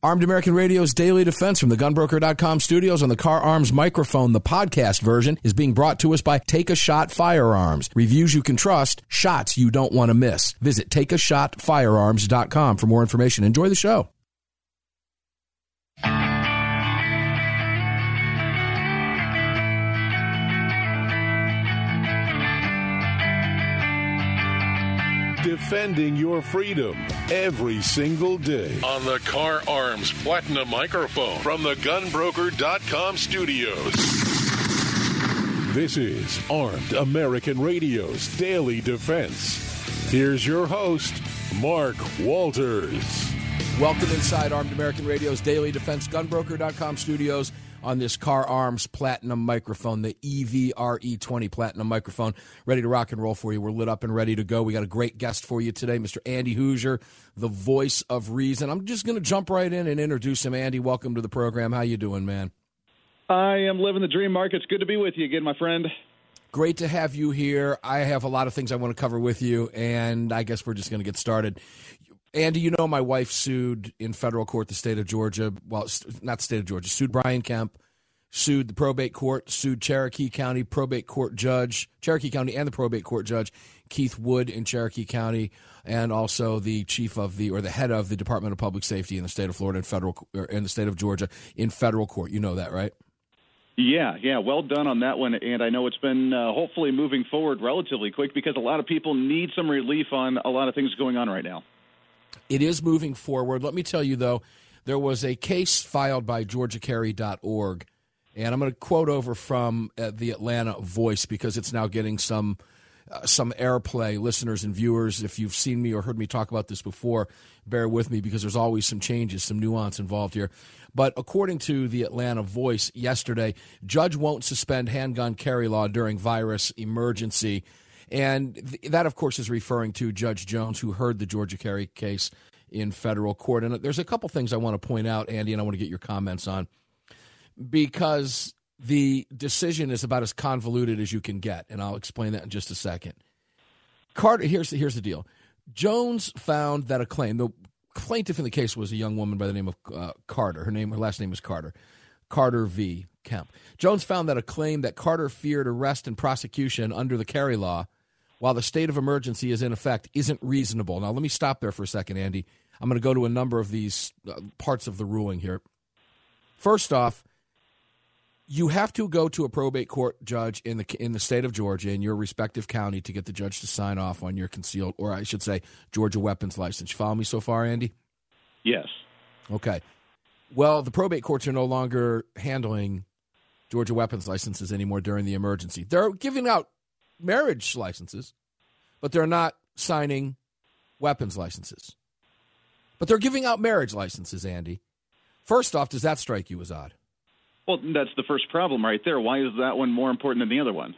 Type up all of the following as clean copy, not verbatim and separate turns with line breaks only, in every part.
Armed American Radio's Daily Defense from the Gunbroker.com studios on the Car Arms microphone. The podcast version is being brought to us by Take a Shot Firearms. Reviews you can trust, shots you don't want to miss. Visit takeashotfirearms.com for more information. Enjoy the show.
Defending your freedom every single day. On the Car Arms Platinum microphone from the Gunbroker.com studios. This is Armed American Radio's Daily Defense. Here's your host, Mark Walters.
Welcome inside Armed American Radio's Daily Defense, Gunbroker.com studios on this Car Arms Platinum microphone, the EVRE20 Platinum microphone, ready to rock and roll for you. We're lit up and ready to go. We got a great guest for you today, Mr. Andy Hooser, the voice of reason. I'm just going to jump right in and introduce him. Andy, welcome to the program. How you doing, man?
I am living the dream, Mark. It's good to be with you again, my friend.
Great to have you here. I have a lot of things I want to cover with you, and I guess we're just going to get started. Andy, you know my wife sued in federal court the state of Georgia. Well, not the state of Georgia. Sued Brian Kemp, sued the probate court, sued Cherokee County probate court judge, Cherokee County and the probate court judge, Keith Wood in Cherokee County, and also the chief of the head of the Department of Public Safety in the state of Florida in the state of Georgia in federal court. You know that, right?
Yeah. Well done on that one. And I know it's been hopefully moving forward relatively quick because a lot of people need some relief on a lot of things going on right now.
It is moving forward. Let me tell you, though, there was a case filed by GeorgiaCarry.org, and I'm going to quote over from the Atlanta Voice because it's now getting some airplay, listeners and viewers. If you've seen me or heard me talk about this before, bear with me because there's always some changes, some nuance involved here. But according to the Atlanta Voice yesterday, judge won't suspend handgun carry law during virus emergency. And that, of course, is referring to Judge Jones, who heard the Georgia Carry case in federal court. And there's a couple things I want to point out, Andy, and I want to get your comments on, because the decision is about as convoluted as you can get, and I'll explain that in just a second. Carter, here's the deal. Jones found that a claim, the plaintiff in the case was a young woman by the name of Carter. Her last name was Carter. Carter v. Kemp. Jones found that a claim that Carter feared arrest and prosecution under the carry law while the state of emergency is in effect isn't reasonable. Now, let me stop there for a second, Andy. I'm going to go to a number of these parts of the ruling here. First off, you have to go to a probate court judge in the state of Georgia in your respective county to get the judge to sign off on your concealed, or I should say, Georgia weapons license. You follow me so far, Andy?
Yes.
Okay. Well, the probate courts are no longer handling Georgia weapons licenses anymore during the emergency. They're giving out marriage licenses, but they're not signing weapons licenses. But they're giving out marriage licenses, Andy. First off, does that strike you as odd?
Well, that's the first problem right there. Why is that one more important than the other one?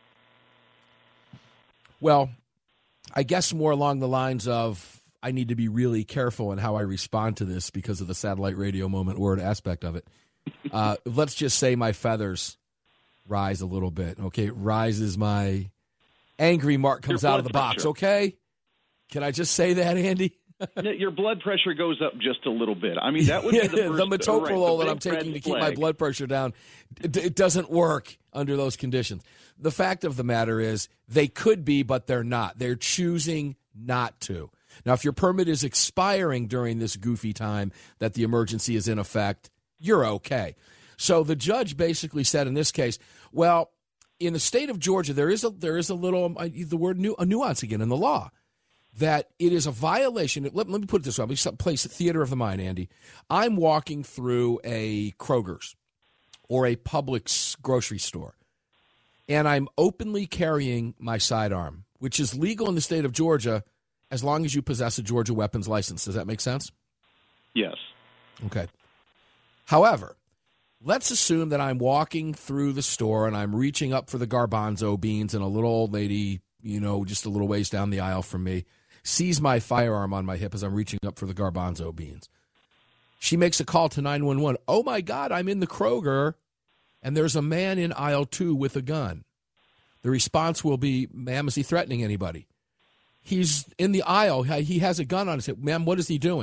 Well, I guess more along the lines of I need to be really careful in how I respond to this because of the satellite radio moment word aspect of it. Let's just say my feathers rise a little bit, okay? It rises, my angry Mark comes out of the box, okay? Can I just say that, Andy?
Your blood pressure goes up just a little bit. I mean, that would be the first.
The metoprolol that I'm taking to keep my blood pressure down, it doesn't work under those conditions. The fact of the matter is they could be, but they're not. They're choosing not to. Now, if your permit is expiring during this goofy time that the emergency is in effect, you're okay. So the judge basically said in this case, well, in the state of Georgia, there is a little, the word a nuance again in the law, that it is a violation. Let me put it this way. Let me place theater of the mind, Andy. I'm walking through a Kroger's or a Publix grocery store, and I'm openly carrying my sidearm, which is legal in the state of Georgia as long as you possess a Georgia weapons license. Does that make sense?
Yes.
Okay. However, let's assume that I'm walking through the store and I'm reaching up for the garbanzo beans, and a little old lady, just a little ways down the aisle from me, sees my firearm on my hip as I'm reaching up for the garbanzo beans. She makes a call to 911. Oh, my God, I'm in the Kroger, and there's a man in aisle 2 with a gun. The response will be, ma'am, is he threatening anybody? He's in the aisle. He has a gun on his hip. Ma'am, what is he doing?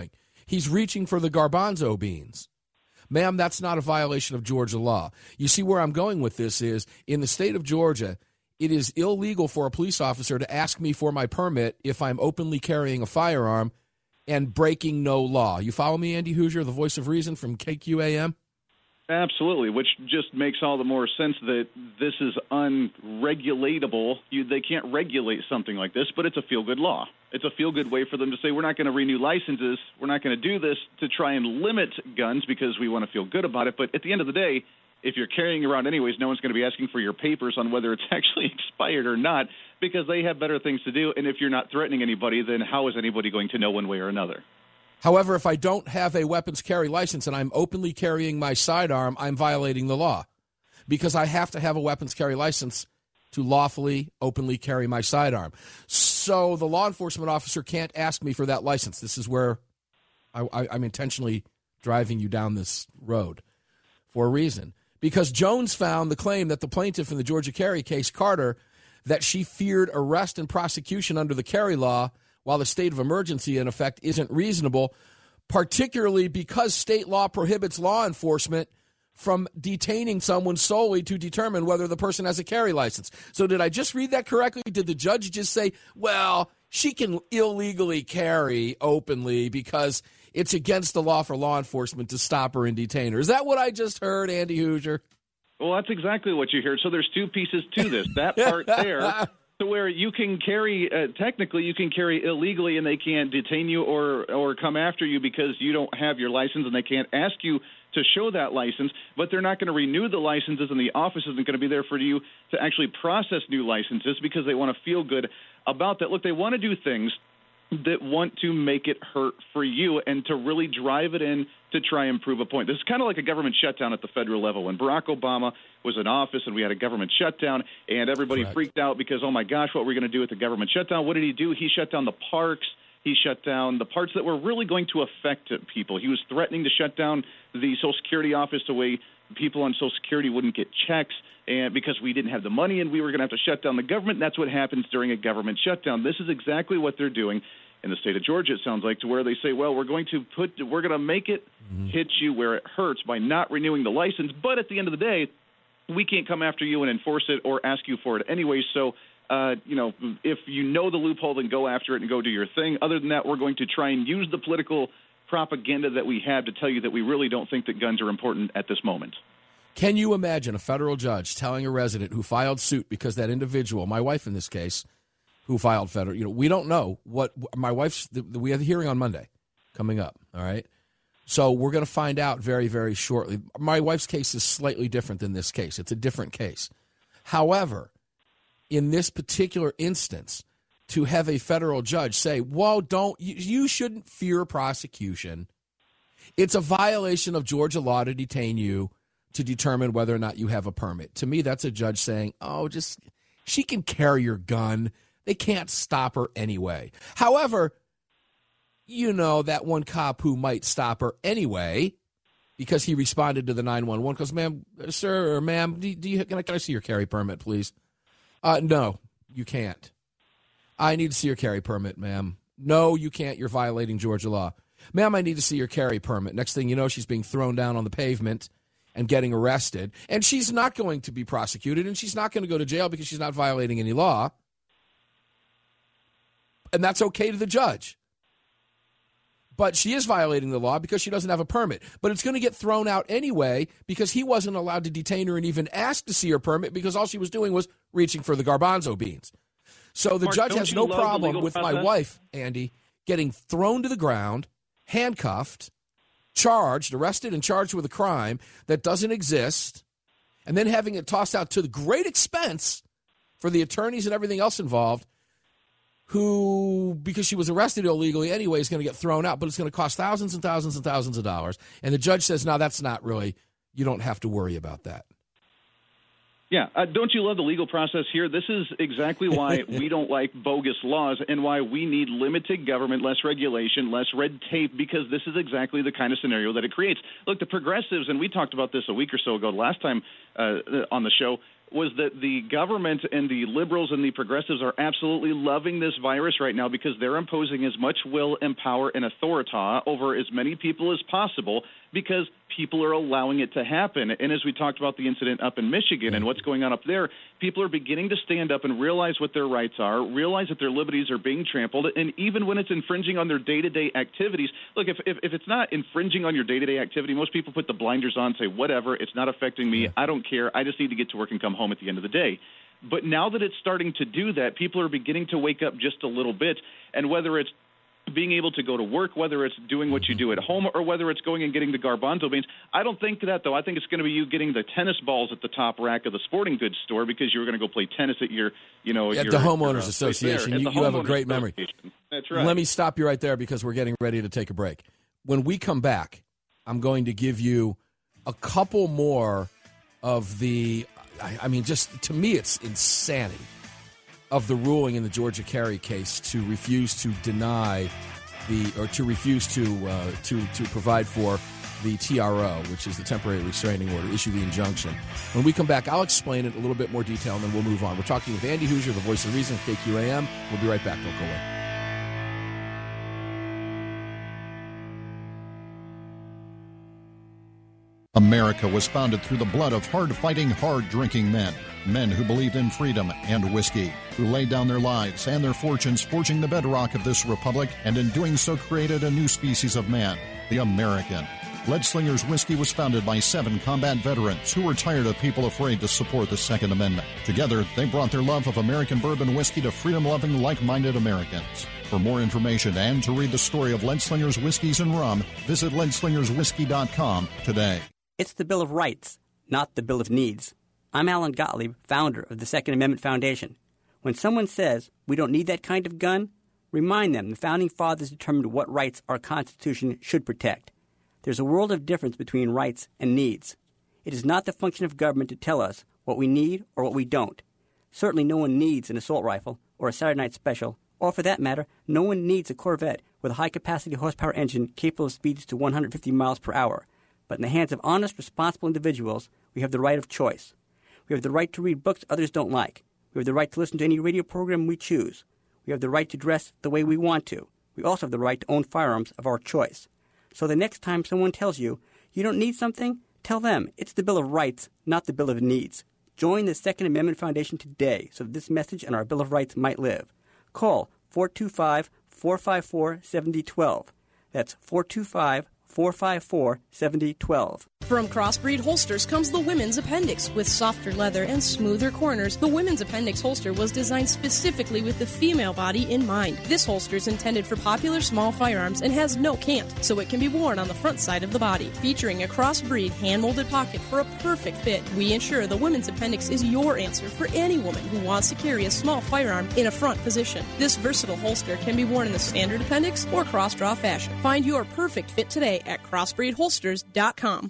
He's reaching for the garbanzo beans. Ma'am, that's not a violation of Georgia law. You see where I'm going with this is, in the state of Georgia, it is illegal for a police officer to ask me for my permit if I'm openly carrying a firearm and breaking no law. You follow me, Andy Hoosier, the voice of reason from KQAM?
Absolutely, which just makes all the more sense that this is unregulatable. They can't regulate something like this, but it's a feel-good law. It's a feel-good way for them to say, we're not going to renew licenses, we're not going to do this to try and limit guns because we want to feel good about it. But at the end of the day, if you're carrying around anyways, no one's going to be asking for your papers on whether it's actually expired or not, because they have better things to do. And if you're not threatening anybody, then how is anybody going to know one way or another?
However, if I don't have a weapons carry license and I'm openly carrying my sidearm, I'm violating the law, because I have to have a weapons carry license to lawfully, openly carry my sidearm. So the law enforcement officer can't ask me for that license. This is where I'm intentionally driving you down this road for a reason. Because Jones found the claim that the plaintiff in the Georgia Carry case, Carter, that she feared arrest and prosecution under the carry law while the state of emergency in effect isn't reasonable, particularly because state law prohibits law enforcement from detaining someone solely to determine whether the person has a carry license. So did I just read that correctly? Did the judge just say, well, she can illegally carry openly because it's against the law for law enforcement to stop her and detain her? Is that what I just heard, Andy Hoosier?
Well, that's exactly what you heard. So there's two pieces to this. That part there, to where you can carry, technically you can carry illegally and they can't detain you or come after you because you don't have your license, and they can't ask you to show that license, but they're not going to renew the licenses, and the office isn't going to be there for you to actually process new licenses because they want to feel good about that. Look, they want to do things that want to make it hurt for you and to really drive it in to try and prove a point. This is kind of like a government shutdown at the federal level. When Barack Obama was in office and we had a government shutdown and everybody freaked out because, oh, my gosh, what are we going to do with the government shutdown? What did he do? He shut down the parks. He shut down the parts that were really going to affect people. He was threatening to shut down the Social Security office the way people on Social Security wouldn't get checks, and because we didn't have the money and we were going to have to shut down the government. And that's what happens during a government shutdown. This is exactly what they're doing in the state of Georgia, it sounds like, to where they say, well, we're going to make it hit you where it hurts by not renewing the license. But at the end of the day, we can't come after you and enforce it or ask you for it anyway. So, if you know the loophole, then go after it and go do your thing. Other than that, we're going to try and use the political propaganda that we have to tell you that we really don't think that guns are important at this moment.
Can you imagine a federal judge telling a resident who filed suit because that individual, my wife in this case, who filed federal, we don't know what my wife's, we have a hearing on Monday coming up, all right? So we're going to find out very, very shortly. My wife's case is slightly different than this case. It's a different case. However, in this particular instance, to have a federal judge say, well, you shouldn't fear prosecution. It's a violation of Georgia law to detain you to determine whether or not you have a permit. To me, that's a judge saying, she can carry your gun. They can't stop her anyway. However, that one cop who might stop her anyway because he responded to the 911 because, ma'am, sir, or ma'am, can I see your carry permit, please? No, you can't. I need to see your carry permit, ma'am. No, you can't. You're violating Georgia law. Ma'am, I need to see your carry permit. Next thing you know, she's being thrown down on the pavement and getting arrested. And she's not going to be prosecuted, and she's not going to go to jail because she's not violating any law. And that's okay to the judge. But she is violating the law because she doesn't have a permit. But it's going to get thrown out anyway because he wasn't allowed to detain her and even ask to see her permit because all she was doing was reaching for the garbanzo beans. So the judge has no problem with my wife, Andy, getting thrown to the ground, handcuffed, arrested and charged with a crime that doesn't exist, and then having it tossed out to the great expense for the attorneys and everything else involved, who, because she was arrested illegally anyway, is going to get thrown out, but it's going to cost thousands and thousands and thousands of dollars. And the judge says, no, that's not really, you don't have to worry about that.
Yeah. Don't you love the legal process here? This is exactly why we don't like bogus laws and why we need limited government, less regulation, less red tape, because this is exactly the kind of scenario that it creates. Look, the progressives, and we talked about this a week or so ago, last time on the show, was that the government and the liberals and the progressives are absolutely loving this virus right now because they're imposing as much will and power and authority over as many people as possible because people are allowing it to happen. And as we talked about the incident up in Michigan and what's going on up there, people are beginning to stand up and realize what their rights are, realize that their liberties are being trampled, and even when it's infringing on their day-to-day activities. Look, if it's not infringing on your day-to-day activity, most people put the blinders on and say, whatever, it's not affecting me, I don't care, I just need to get to work and come home at the end of the day. But now that it's starting to do that, people are beginning to wake up just a little bit, and whether it's being able to go to work, whether it's doing what you do at home, or whether it's going and getting the garbanzo beans. I don't think that, though. I think it's going to be you getting the tennis balls at the top rack of the sporting goods store because you're going to go play tennis at your, at
the homeowners association. You have a great memory.
That's right.
Let me stop you right there because we're getting ready to take a break. When we come back, I'm going to give you a couple more of the, just to me, it's insanity of the ruling in the Georgia Carey case to refuse to deny to provide for the TRO, which is the temporary restraining order, issue the injunction. When we come back, I'll explain it in a little bit more detail, and then we'll move on. We're talking with Andy Hoosier, the voice of reason, KQAM. We'll be right back. Don't go away.
America was founded through the blood of hard-fighting, hard-drinking men. Men who believed in freedom and whiskey, who laid down their lives and their fortunes forging the bedrock of this republic, and in doing so created a new species of man, the American. Leadslingers Whiskey was founded by 7 combat veterans who were tired of people afraid to support the Second Amendment. Together, they brought their love of American bourbon whiskey to freedom-loving, like-minded Americans. For more information and to read the story of Leadslingers Whiskeys and Rum, visit leadslingerswhiskey.com today.
It's the Bill of Rights, not the Bill of Needs. I'm Alan Gottlieb, founder of the Second Amendment Foundation. When someone says we don't need that kind of gun, remind them the Founding Fathers determined what rights our Constitution should protect. There's a world of difference between rights and needs. It is not the function of government to tell us what we need or what we don't. Certainly no one needs an assault rifle or a Saturday Night Special, or for that matter, no one needs a Corvette with a high-capacity horsepower engine capable of speeds to 150 miles per hour. But in the hands of honest, responsible individuals, we have the right of choice. We have the right to read books others don't like. We have the right to listen to any radio program we choose. We have the right to dress the way we want to. We also have the right to own firearms of our choice. So the next time someone tells you, you don't need something, tell them it's the Bill of Rights, not the Bill of Needs. Join the Second Amendment Foundation today so that this message and our Bill of Rights might live. Call 425-454-7012. That's 425-454-7012.
From Crossbreed Holsters comes the Women's Appendix. With softer leather and smoother corners, the Women's Appendix holster was designed specifically with the female body in mind. This holster is intended for popular small firearms and has no cant, so it can be worn on the front side of the body. Featuring a Crossbreed hand-molded pocket for a perfect fit, we ensure the Women's Appendix is your answer for any woman who wants to carry a small firearm in a front position. This versatile holster can be worn in the standard appendix or cross-draw fashion. Find your perfect fit today at crossbreedholsters.com.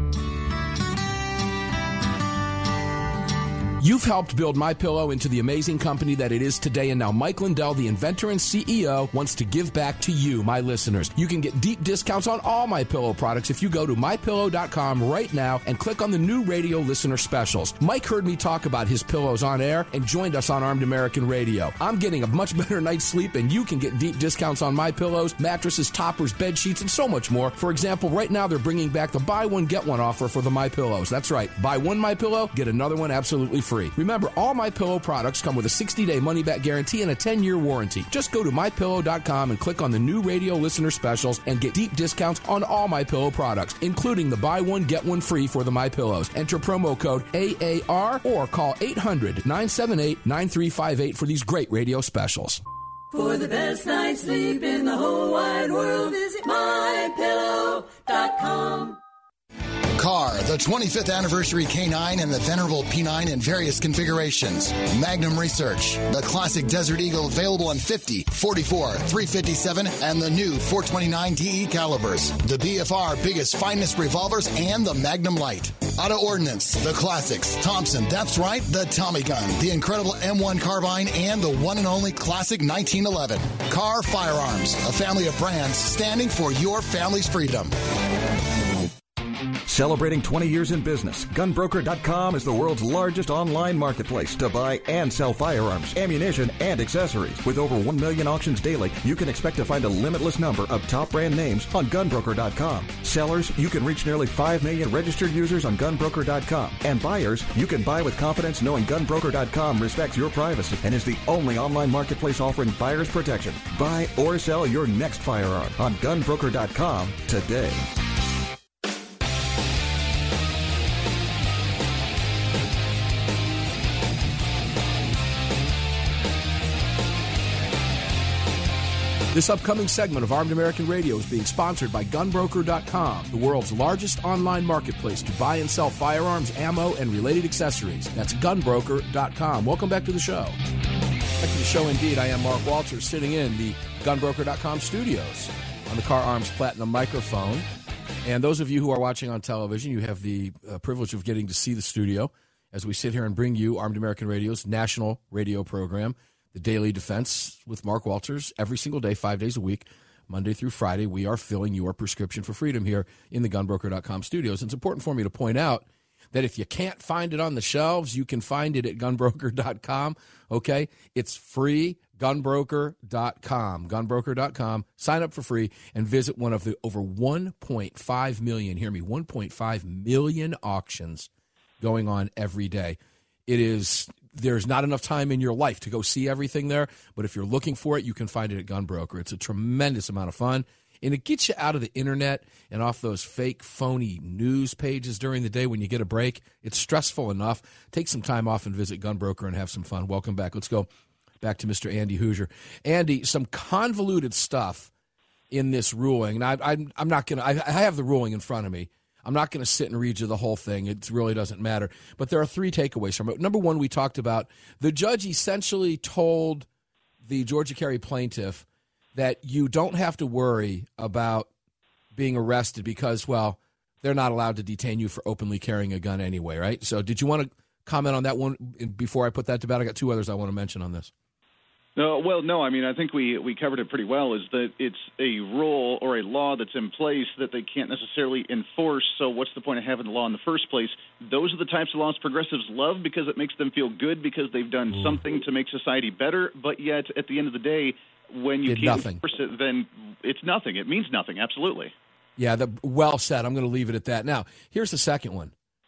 You've helped build MyPillow into the amazing company that it is today, and now Mike Lindell, the inventor and CEO, wants to give back to you, my listeners. You can get deep discounts on all MyPillow products if you go to MyPillow.com right now and click on the new radio listener specials. Mike heard me talk about his pillows on air and joined us on Armed American Radio. I'm getting a much better night's sleep, and you can get deep discounts on MyPillows, mattresses, toppers, bed sheets, and so much more. For example, right now they're bringing back the buy one, get one offer for the MyPillows. That's right. Buy one MyPillow, get another one absolutely free. Remember, all MyPillow products come with a 60-day money-back guarantee and a 10-year warranty. Just go to MyPillow.com and click on the new radio listener specials and get deep discounts on all MyPillow products, including the buy one, get one free for the MyPillows. Enter promo code AAR or call 800-978-9358 for these great radio specials.
For the best night's sleep in the whole wide world, visit MyPillow.com.
Carr, the The 25th anniversary K9 and the venerable P9 in various configurations. Magnum Research, the classic Desert Eagle available in 50, 44, 357, and the new 429 DE calibers. The BFR biggest finest revolvers and the Magnum Light. Auto Ordnance, the classics. Thompson, that's right, the Tommy gun, the incredible M1 carbine, and the one and only classic 1911. Carr Firearms, a family of brands standing for your family's freedom.
Celebrating 20 years in business, GunBroker.com is the world's largest online marketplace to buy and sell firearms, ammunition, and accessories. With over 1 million auctions daily, you can expect to find a limitless number of top brand names on GunBroker.com. Sellers, you can reach nearly 5 million registered users on GunBroker.com. And buyers, you can buy with confidence knowing GunBroker.com respects your privacy and is the only online marketplace offering buyers protection. Buy or sell your next firearm on GunBroker.com today.
This upcoming segment of Armed American Radio is being sponsored by GunBroker.com, the world's largest online marketplace to buy and sell firearms, ammo, and related accessories. That's GunBroker.com. Welcome back to the show. Back to the show indeed. I am Mark Walters, sitting in the GunBroker.com studios on the Car Arms Platinum microphone. And those of you who are watching on television, you have the privilege of getting to see the studio as we sit here and bring you Armed American Radio's national radio program, The Daily Defense with Mark Walters, every single day, 5 days a week, Monday through Friday. We are filling your prescription for freedom here in the GunBroker.com studios. It's important for me to point out that if you can't find it on the shelves, you can find it at GunBroker.com, okay? It's free, GunBroker.com. GunBroker.com. Sign up for free and visit one of the over 1.5 million, hear me, 1.5 million auctions going on every day. There's not enough time in your life to go see everything there, but if you're looking for it, you can find it at GunBroker. It's a tremendous amount of fun, and it gets you out of the internet and off those fake, phony news pages during the day when you get a break. It's stressful enough. Take some time off and visit GunBroker and have some fun. Welcome back. Let's go back to Mr. Andy Hoosier. Andy, some convoluted stuff in this ruling, and I'm not going to – I have the ruling in front of me. I'm not going to sit and read you the whole thing. It really doesn't matter. But there are three takeaways from it. Number one, we talked about the judge essentially told the Georgia Carey plaintiff that you don't have to worry about being arrested because, well, they're not allowed to detain you for openly carrying a gun anyway, right? So did you want to comment on that one before I put that to bed? I got two others I want to mention on this.
No. I mean, I think we covered it pretty well, is that it's a rule or a law that's in place that they can't necessarily enforce, so what's the point of having the law in the first place? Those are the types of laws progressives love because it makes them feel good because they've done something to make society better, but yet at the end of the day, when you can't enforce it, then it's nothing. It means nothing, absolutely.
Yeah, well said. I'm going to leave it at that. Now, here's the second one.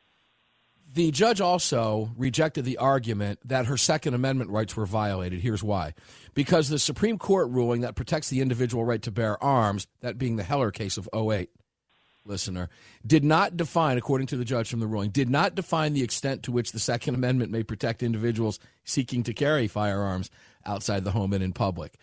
The judge also rejected the argument that her Second Amendment rights were violated. Here's why. Because the Supreme Court ruling that protects the individual right to bear arms, that being the Heller case of 2008, listener, did not define, according to the judge from the ruling, did not define the extent to which the Second Amendment may protect individuals seeking to carry firearms outside the home and in public.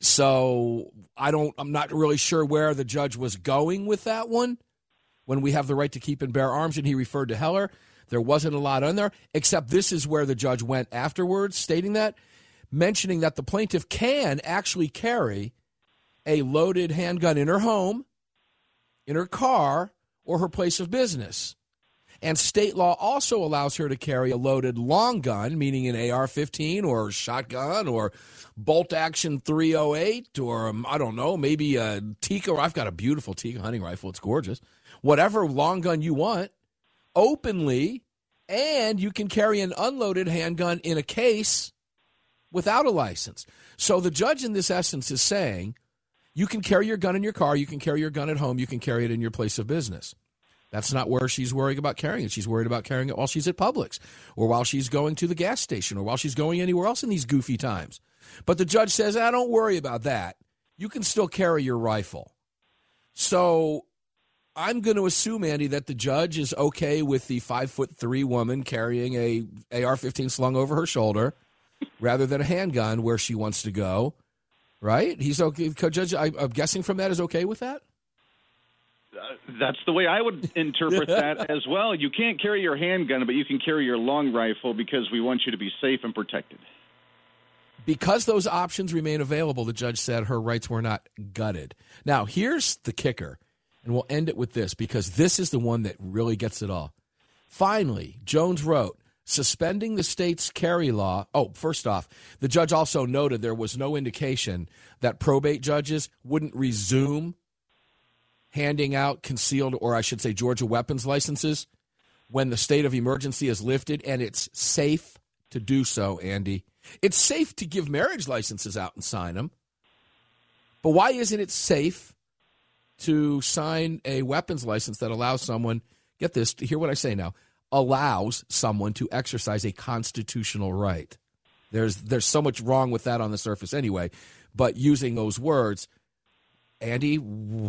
So I'm not really sure where the judge was going with that one when we have the right to keep and bear arms, and he referred to Heller. There wasn't a lot on there, except this is where the judge went afterwards, stating that, mentioning that the plaintiff can actually carry a loaded handgun in her home, in her car, or her place of business. And state law also allows her to carry a loaded long gun, meaning an AR-15 or shotgun or bolt-action .308 or, I don't know, maybe a Tikka. I've got a beautiful Tikka hunting rifle. It's gorgeous. Whatever long gun you want, openly, and you can carry an unloaded handgun in a case without a license. So the judge in this essence is saying you can carry your gun in your car, you can carry your gun at home, you can carry it in your place of business. That's not where she's worried about carrying it. She's worried about carrying it while she's at Publix or while she's going to the gas station or while she's going anywhere else in these goofy times. But the judge says, don't worry about that. You can still carry your rifle. So I'm going to assume, Andy, that the judge is okay with the 5'3" woman carrying a AR-15 slung over her shoulder rather than a handgun where she wants to go, right? He's okay. Judge, I'm guessing from that is okay with that?
That's the way I would interpret that as well. You can't carry your handgun, but you can carry your long rifle because we want you to be safe and protected.
Because those options remain available, the judge said her rights were not gutted. Now, here's the kicker, and we'll end it with this because this is the one that really gets it all. Finally, Jones wrote, suspending the state's carry law. Oh, first off, the judge also noted there was no indication that probate judges wouldn't resume handing out concealed, or I should say Georgia weapons licenses when the state of emergency is lifted, and it's safe to do so, Andy. It's safe to give marriage licenses out and sign them. But why isn't it safe to sign a weapons license that allows someone, get this, hear what I say now, allows someone to exercise a constitutional right? There's so much wrong with that on the surface anyway, but using those words, Andy,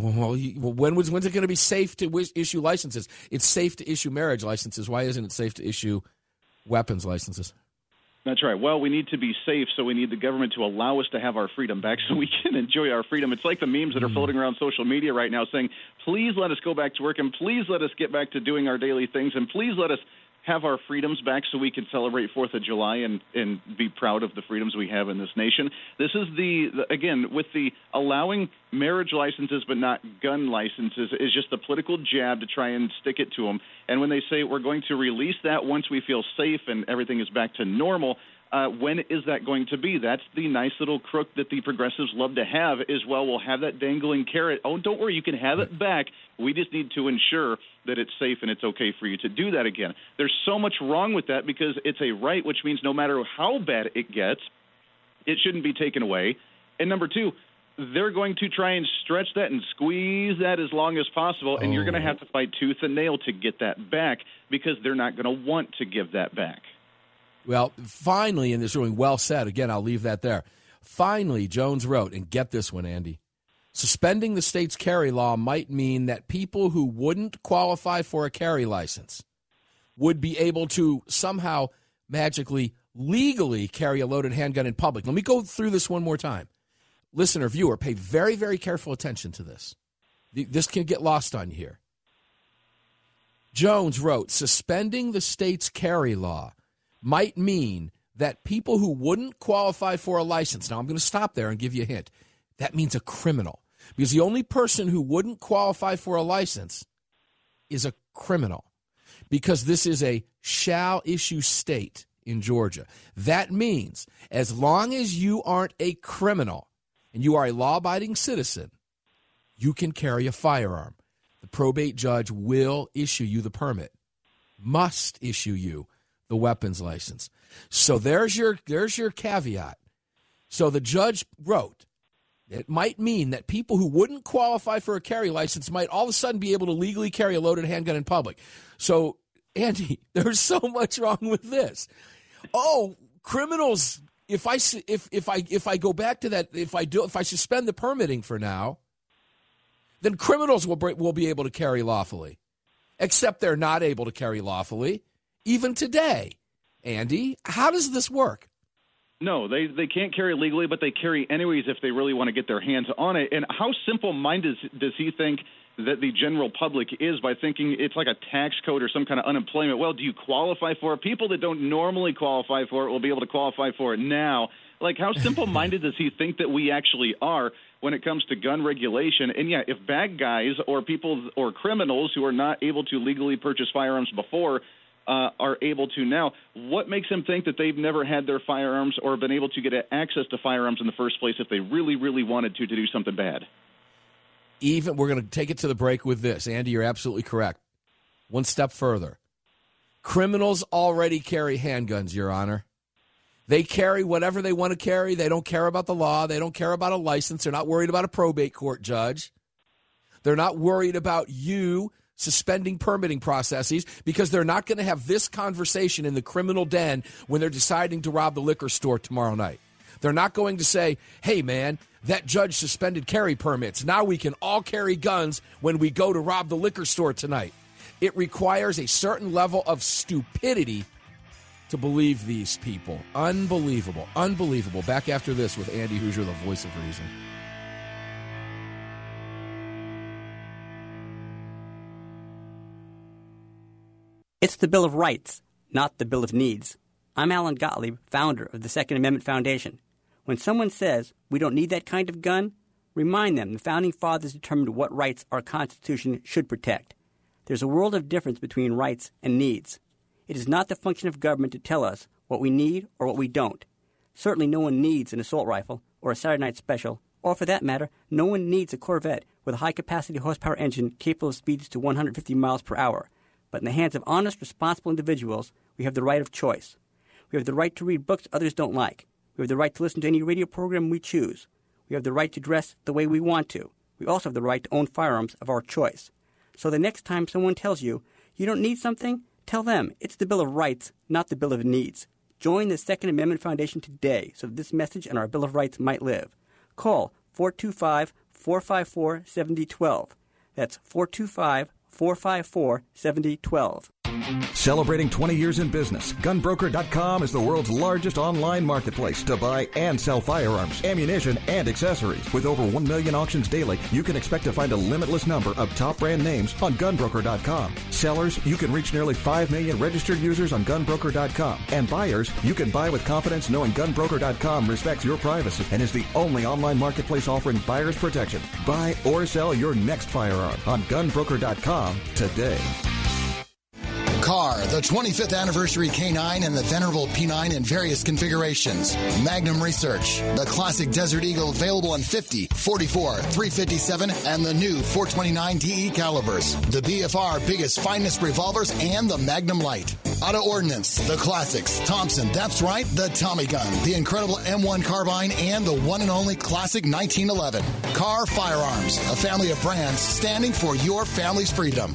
when's it going to be safe to issue licenses? It's safe to issue marriage licenses. Why isn't it safe to issue weapons licenses?
That's right. Well, we need to be safe, so we need the government to allow us to have our freedom back so we can enjoy our freedom. It's like the memes that are floating around social media right now saying, please let us go back to work, and please let us get back to doing our daily things, and please let us have our freedoms back so we can celebrate 4th of July and be proud of the freedoms we have in this nation. This is again, with the allowing marriage licenses but not gun licenses is just a political jab to try and stick it to them. And when they say we're going to release that once we feel safe and everything is back to normal, when is that going to be? That's the nice little crook that the progressives love to have is, well, we'll have that dangling carrot. Oh, don't worry, you can have it back. We just need to ensure that it's safe and it's okay for you to do that again. There's so much wrong with that because it's a right, which means no matter how bad it gets, it shouldn't be taken away. And number two, they're going to try and stretch that and squeeze that as long as possible, and you're going to have to fight tooth and nail to get that back because they're not going to want to give that back.
Well, finally, and this is really well said, again, I'll leave that there. Finally, Jones wrote, and get this one, Andy, suspending the state's carry law might mean that people who wouldn't qualify for a carry license would be able to somehow magically, legally carry a loaded handgun in public. Let me go through this one more time. Listener, viewer, pay very, very careful attention to this. This can get lost on you here. Jones wrote, suspending the state's carry law might mean that people who wouldn't qualify for a license, now I'm going to stop there and give you a hint, that means a criminal. Because the only person who wouldn't qualify for a license is a criminal. Because this is a shall issue state in Georgia. That means as long as you aren't a criminal and you are a law-abiding citizen, you can carry a firearm. The probate judge will issue you the permit, must issue you the weapons license. So there's your caveat. So the judge wrote, it might mean that people who wouldn't qualify for a carry license might all of a sudden be able to legally carry a loaded handgun in public. So, Andy, there's so much wrong with this. Oh, criminals, if I go back to that, if I suspend the permitting for now, then criminals will be able to carry lawfully. Except they're not able to carry lawfully. Even today, Andy, how does this work?
No, they can't carry legally, but they carry anyways if they really want to get their hands on it. And how simple-minded does he think that the general public is by thinking it's like a tax code or some kind of unemployment? Well, do you qualify for it? People that don't normally qualify for it will be able to qualify for it now. Like, how simple-minded does he think that we actually are when it comes to gun regulation? And, yeah, if bad guys or people or criminals who are not able to legally purchase firearms before are able to now, what makes them think that they've never had their firearms or been able to get access to firearms in the first place if they really, really wanted to do something bad?
We're going to take it to the break with this. Andy, you're absolutely correct. One step further. Criminals already carry handguns, Your Honor. They carry whatever they want to carry. They don't care about the law. They don't care about a license. They're not worried about a probate court judge. They're not worried about you suspending permitting processes because they're not going to have this conversation in the criminal den when they're deciding to rob the liquor store tomorrow night. They're not going to say, hey, man, that judge suspended carry permits. Now we can all carry guns when we go to rob the liquor store tonight. It requires a certain level of stupidity to believe these people. Unbelievable. Unbelievable. Back after this with Andy Hoosier, the voice of reason.
It's the Bill of Rights, not the Bill of Needs. I'm Alan Gottlieb, founder of the Second Amendment Foundation. When someone says we don't need that kind of gun, remind them the Founding Fathers determined what rights our Constitution should protect. There's a world of difference between rights and needs. It is not the function of government to tell us what we need or what we don't. Certainly no one needs an assault rifle or a Saturday night special, or for that matter, no one needs a Corvette with a high-capacity horsepower engine capable of speeds to 150 miles per hour. But in the hands of honest, responsible individuals, we have the right of choice. We have the right to read books others don't like. We have the right to listen to any radio program we choose. We have the right to dress the way we want to. We also have the right to own firearms of our choice. So the next time someone tells you you don't need something, tell them it's the Bill of Rights, not the Bill of Needs. Join the Second Amendment Foundation today so that this message and our Bill of Rights might live. Call 425-454-7012. That's 425-454-7012.
Celebrating 20 years in business, GunBroker.com is the world's largest online marketplace to buy and sell firearms, ammunition, and accessories. With over 1 million auctions daily, you can expect to find a limitless number of top brand names on GunBroker.com. Sellers, you can reach nearly 5 million registered users on GunBroker.com. And buyers, you can buy with confidence knowing GunBroker.com respects your privacy and is the only online marketplace offering buyers protection. Buy or sell your next firearm on GunBroker.com today.
Car, the 25th anniversary K9 and the venerable P9 in various configurations. Magnum Research, the classic Desert Eagle available in 50, 44, 357, and the new 429 DE calibers. The BFR biggest finest revolvers and the Magnum Light. Auto Ordnance, the classics. Thompson, that's right, the Tommy gun, the incredible M1 carbine, and the one and only classic 1911. Car Firearms, a family of brands standing for your family's freedom.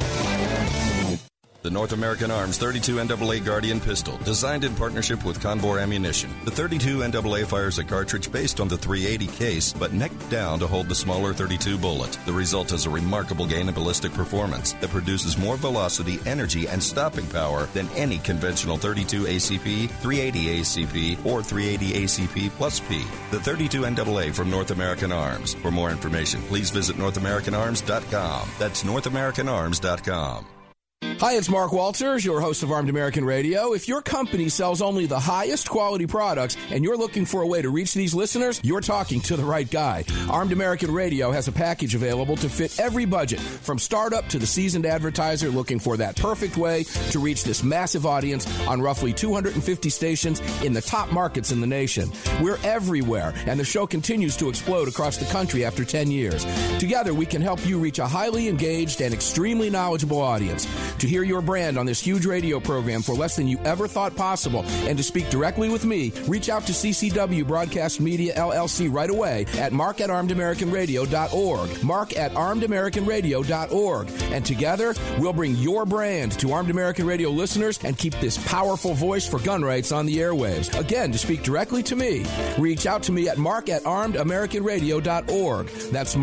The North American Arms 32 NAA Guardian pistol, designed in partnership with Conbor Ammunition. The 32 NAA fires a cartridge based on the 380 case, but necked down to hold the smaller 32 bullet. The result is a remarkable gain in ballistic performance that produces more velocity, energy, and stopping power than any conventional 32 ACP, 380 ACP, or 380 ACP plus P. The 32 NAA from North American Arms. For more information, please visit NorthAmericanArms.com. That's NorthAmericanArms.com.
Hi, it's Mark Walters, your host of Armed American Radio. If your company sells only the highest quality products and you're looking for a way to reach these listeners, you're talking to the right guy. Armed American Radio has a package available to fit every budget, from startup to the seasoned advertiser looking for that perfect way to reach this massive audience on roughly 250 stations in the top markets in the nation. We're everywhere, and the show continues to explode across the country after 10 years. Together, we can help you reach a highly engaged and extremely knowledgeable audience. To hear your brand on this huge radio program for less than you ever thought possible and to speak directly with me, reach out to CCW Broadcast Media LLC right away at mark@armedamericanradio.org. mark@armedamericanradio.org. And together, we'll bring your brand to Armed American Radio listeners and keep this powerful voice for gun rights on the airwaves. Again, to speak directly to me, reach out to me at mark@armedamericanradio.org. That's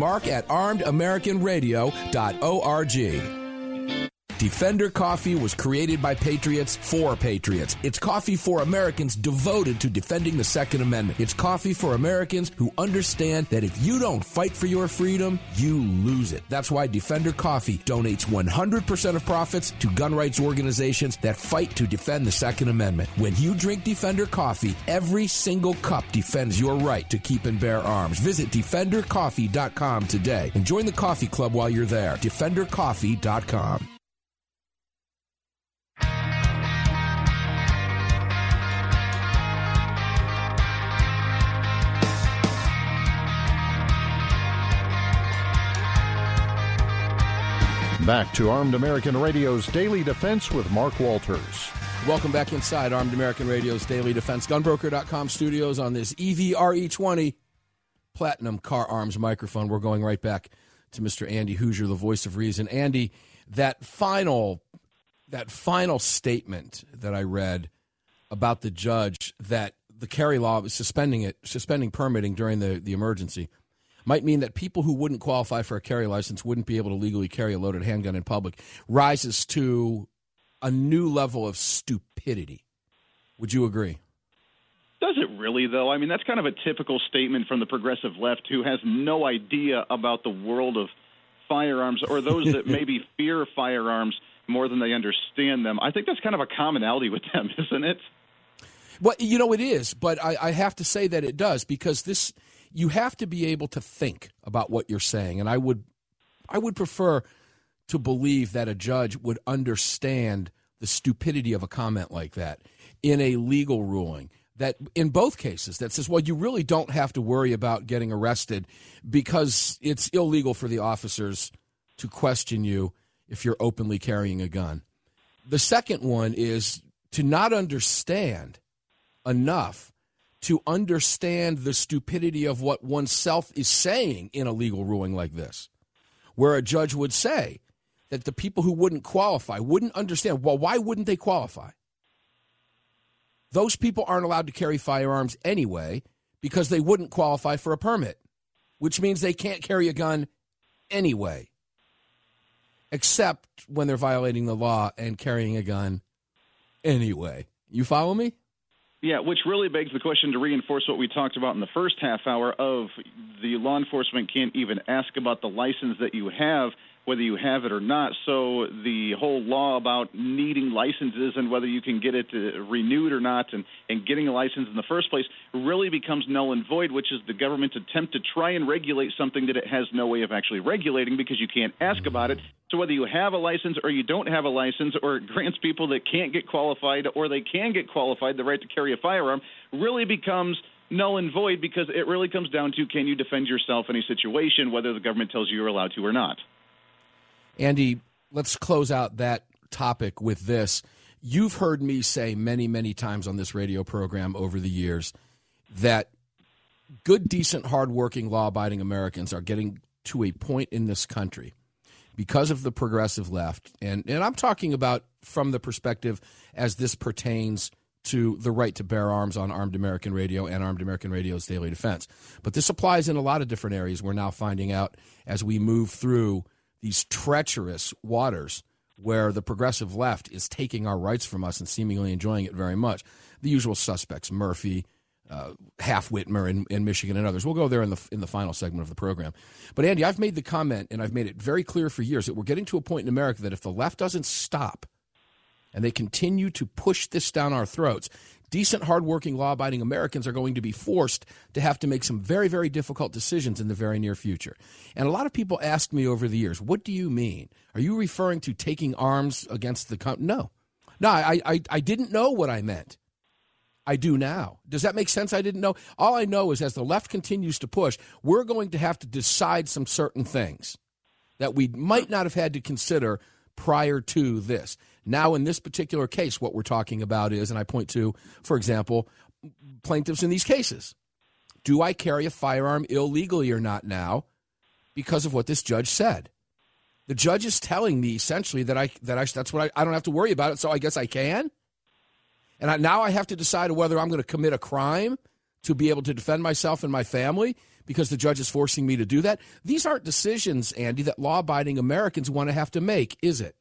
mark@armedamericanradio.org. Defender Coffee was created by patriots for patriots. It's coffee for Americans devoted to defending the Second Amendment. It's coffee for Americans who understand that if you don't fight for your freedom, you lose it. That's why Defender Coffee donates 100% of profits to gun rights organizations that fight to defend the Second Amendment. When you drink Defender Coffee, every single cup defends your right to keep and bear arms. Visit DefenderCoffee.com today and join the coffee club while you're there. DefenderCoffee.com.
Back to Armed American Radio's Daily Defense with Mark Walters.
Welcome back inside Armed American Radio's Daily Defense. GunBroker.com studios on this EVRE20 Platinum Car Arms microphone. We're going right back to Mr. Andy Hoosier, the voice of reason. Andy, that final statement that I read about the judge that the carry law was suspending permitting during the emergency, might mean that people who wouldn't qualify for a carry license wouldn't be able to legally carry a loaded handgun in public, rises to a new level of stupidity. Would you agree?
Does it really, though? I mean, that's kind of a typical statement from the progressive left who has no idea about the world of firearms, or those that maybe fear firearms more than they understand them. I think that's kind of a commonality with them, isn't it?
Well, it is, but I have to say that it does, because you have to be able to think about what you're saying, and I would prefer to believe that a judge would understand the stupidity of a comment like that in a legal ruling, that in both cases that says, well, you really don't have to worry about getting arrested because it's illegal for the officers to question you if you're openly carrying a gun. The second one is to not understand enough to understand the stupidity of what oneself is saying in a legal ruling like this, where a judge would say that the people who wouldn't qualify wouldn't understand. Well, why wouldn't they qualify? Those people aren't allowed to carry firearms anyway because they wouldn't qualify for a permit, which means they can't carry a gun anyway, except when they're violating the law and carrying a gun anyway. You follow me?
Yeah, which really begs the question to reinforce what we talked about in the first half hour of the law enforcement can't even ask about the license that you have, whether you have it or not. So the whole law about needing licenses and whether you can get it renewed or not and getting a license in the first place really becomes null and void, which is the government's attempt to try and regulate something that it has no way of actually regulating because you can't ask about it. So whether you have a license or you don't have a license, or it grants people that can't get qualified or they can get qualified the right to carry a firearm, really becomes null and void, because it really comes down to, can you defend yourself in a situation, whether the government tells you you're allowed to or not.
Andy, let's close out that topic with this. You've heard me say many, many times on this radio program over the years that good, decent, hardworking, law-abiding Americans are getting to a point in this country because of the progressive left, and I'm talking about from the perspective as this pertains to the right to bear arms on Armed American Radio and Armed American Radio's Daily Defense. But this applies in a lot of different areas. We're now finding out as we move through these treacherous waters where the progressive left is taking our rights from us and seemingly enjoying it very much. The usual suspects, Murphy, Half-Whitmer in Michigan, and others. We'll go there in the final segment of the program. But, Andy, I've made the comment, and I've made it very clear for years, that we're getting to a point in America that if the left doesn't stop and they continue to push this down our throats, decent, hardworking, law-abiding Americans are going to be forced to have to make some very, very difficult decisions in the very near future. And a lot of people ask me over the years, what do you mean? Are you referring to taking arms against the country? No, I didn't know what I meant. I do now. Does that make sense? I didn't know. All I know is as the left continues to push, we're going to have to decide some certain things that we might not have had to consider prior to this. Now, in this particular case, what we're talking about is, and I point to, for example, plaintiffs in these cases. Do I carry a firearm illegally or not now because of what this judge said? The judge is telling me essentially that that's what I don't have to worry about it, so I guess I can? And now I have to decide whether I'm going to commit a crime to be able to defend myself and my family because the judge is forcing me to do that? These aren't decisions, Andy, that law-abiding Americans want to have to make, is it?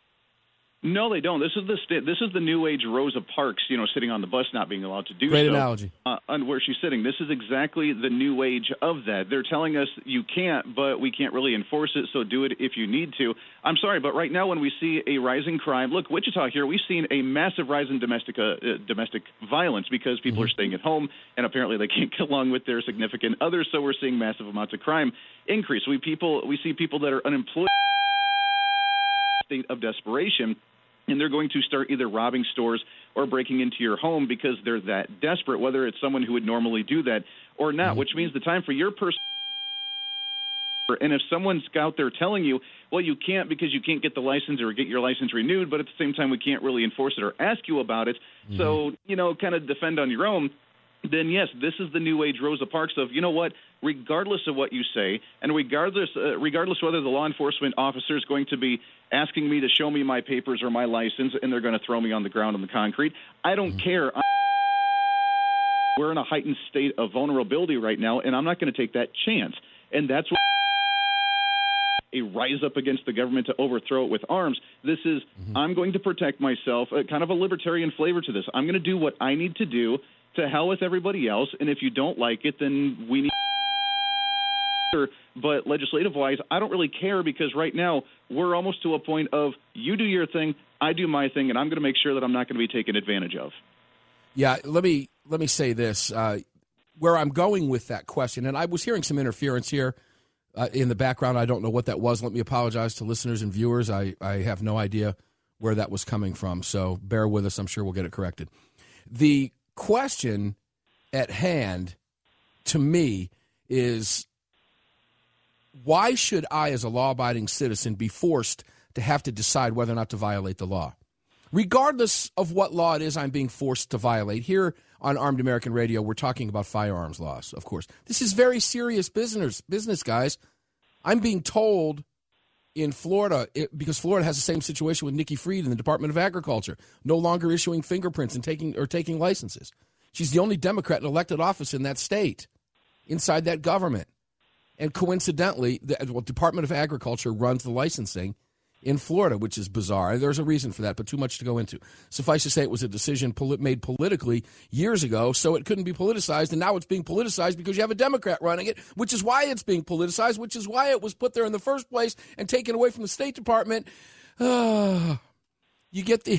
No, they don't. This is the new age Rosa Parks, sitting on the bus not being allowed to do so.
Great analogy.
On where she's sitting. This is exactly the new age of that. They're telling us you can't, but we can't really enforce it, so do it if you need to. I'm sorry, but right now when we see a rising crime, look, Wichita here, we've seen a massive rise in domestic violence because people are staying at home, and apparently they can't get along with their significant others, so we're seeing massive amounts of crime increase. We see people that are unemployed, state of desperation, and they're going to start either robbing stores or breaking into your home because they're that desperate, whether it's someone who would normally do that or not, which means the time for your person. And if someone's out there telling you, well, you can't because you can't get the license or get your license renewed, but at the same time we can't really enforce it or ask you about it, so, kind of defend on your own, then yes, this is the new age Rosa Parks of, you know what, regardless of what you say, and regardless whether the law enforcement officer is going to be asking me to show me my papers or my license and they're going to throw me on the ground on the concrete, I don't care. We're in a heightened state of vulnerability right now, and I'm not going to take that chance. And that's what a rise up against the government to overthrow it with arms. This is, I'm going to protect myself, kind of a libertarian flavor to this. I'm going to do what I need to do. To hell with everybody else, and if you don't like it, then we need But legislative-wise, I don't really care because right now we're almost to a point of you do your thing, I do my thing, and I'm going to make sure that I'm not going to be taken advantage of.
Yeah, let me say this. Where I'm going with that question, and I was hearing some interference here in the background. I don't know what that was. Let me apologize to listeners and viewers. I have no idea where that was coming from, so bear with us. I'm sure we'll get it corrected. The question at hand, to me, is why should I, as a law-abiding citizen, be forced to have to decide whether or not to violate the law? Regardless of what law it is I'm being forced to violate. Here on Armed American Radio, we're talking about firearms laws, of course. This is very serious business, guys. I'm being told in Florida, because Florida has the same situation with Nikki Fried in the Department of Agriculture, no longer issuing fingerprints and taking licenses. She's the only Democrat in elected office in that state, inside that government. And coincidentally, the Department of Agriculture runs the licensing in Florida, which is bizarre. There's a reason for that, but too much to go into. Suffice to say, it was a decision made politically years ago, so it couldn't be politicized, and now it's being politicized because you have a Democrat running it, which is why it's being politicized, which is why it was put there in the first place and taken away from the State Department. You get the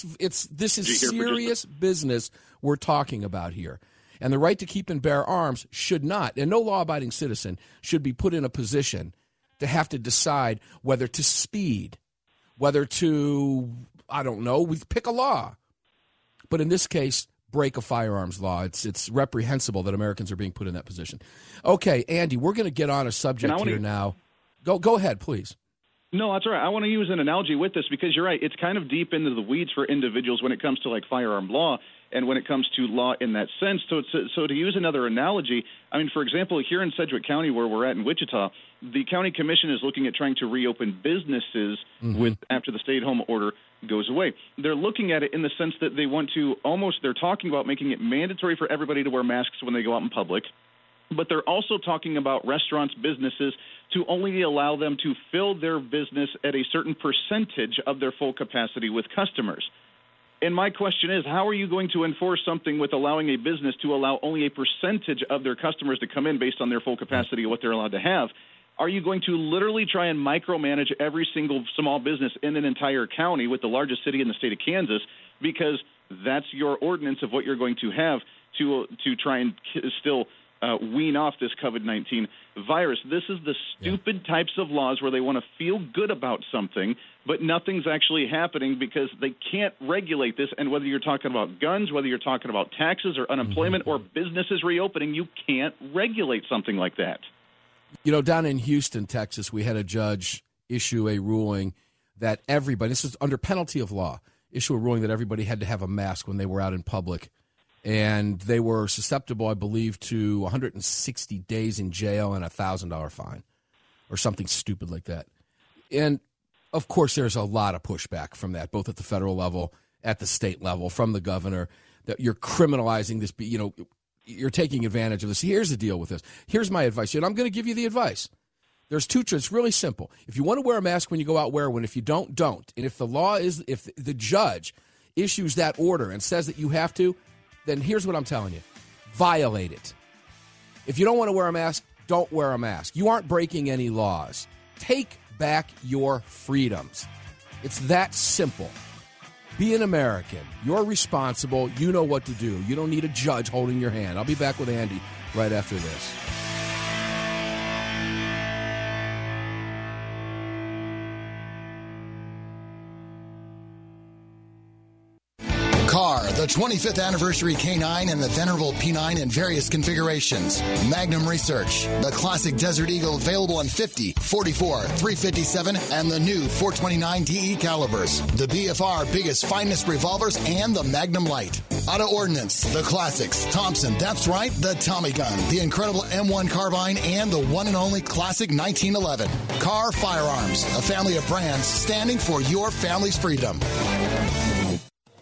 this is serious business we're talking about here. And the right to keep and bear arms should not, and no law-abiding citizen should be put in a position to have to decide whether to speed, whether to, I don't know, we pick a law. But in this case, break a firearms law. It's reprehensible that Americans are being put in that position. Okay, Andy, we're going to get on a subject here now. Go ahead, please.
No, that's all right. I want to use an analogy with this because you're right. It's kind of deep into the weeds for individuals when it comes to, like, firearm law and when it comes to law in that sense. So to use another analogy, I mean, for example, here in Sedgwick County where we're at in Wichita, the county commission is looking at trying to reopen businesses after the stay-at-home order goes away. They're looking at it in the sense that they want to they're talking about making it mandatory for everybody to wear masks when they go out in public. But they're also talking about restaurants, businesses, to only allow them to fill their business at a certain percentage of their full capacity with customers. And my question is, how are you going to enforce something with allowing a business to allow only a percentage of their customers to come in based on their full capacity of what they're allowed to have? Are you going to literally try and micromanage every single small business in an entire county with the largest city in the state of Kansas because that's your ordinance of what you're going to have to try and still wean off this COVID-19 virus? This is the stupid types of laws where they want to feel good about something, but nothing's actually happening because they can't regulate this. And whether you're talking about guns, whether you're talking about taxes or unemployment or businesses reopening, you can't regulate something like that.
You know, down in Houston, Texas, we had a judge issue a ruling that everybody, this is under penalty of law, issue a ruling that everybody had to have a mask when they were out in public. And they were susceptible, I believe, to 160 days in jail and a $1,000 fine or something stupid like that. And, of course, there's a lot of pushback from that, both at the federal level, at the state level, from the governor, that you're criminalizing this, you know, you're taking advantage of this. Here's the deal with this. Here's my advice, and I'm going to give you the advice. There's two truths. It's really simple. If you want to wear a mask when you go out, wear one. If you don't, don't. And if if the judge issues that order and says that you have to, then here's what I'm telling you. Violate it. If you don't want to wear a mask, don't wear a mask. You aren't breaking any laws. Take back your freedoms. It's that simple. Be an American. You're responsible. You know what to do. You don't need a judge holding your hand. I'll be back with Andy right after this.
Car, the 25th anniversary K9 and the venerable P9 in various configurations. Magnum Research, the classic Desert Eagle available in 50, 44, 357, and the new 429 DE calibers. The BFR biggest, finest revolvers and the Magnum Light. Auto Ordnance, the classics. Thompson, that's right, the Tommy gun, the incredible M1 carbine, and the one and only classic 1911. Car Firearms, a family of brands standing for your family's freedom.